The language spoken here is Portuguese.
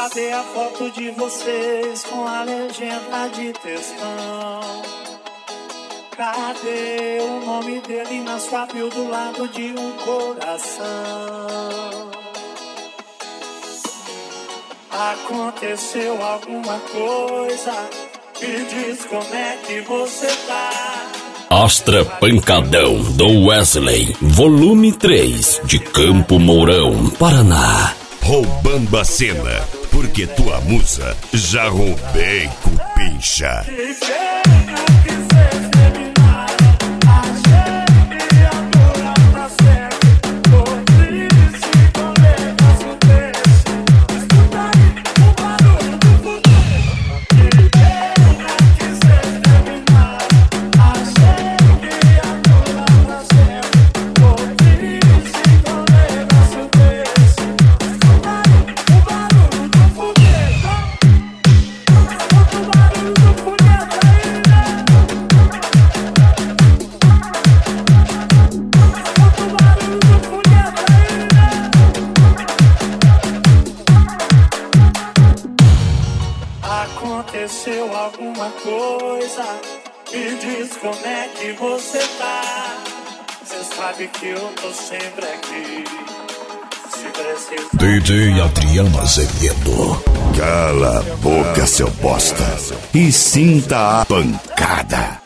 Cadê a foto de vocês com a legenda de textão? Cadê o nome dele na sua bio do lado de um coração? Aconteceu alguma coisa? Me diz como é que você tá. Astra Pancadão do Wesley, volume 3, de Campo Mourão, Paraná. Roubando a cena, porque tua musa já roubei, cupincha. Aconteceu alguma coisa? Me diz como é que você tá. Cê sabe que eu tô sempre aqui. Se precisar. DJ Adriano Azevedo. Cala a boca, seu bosta, e sinta a pancada.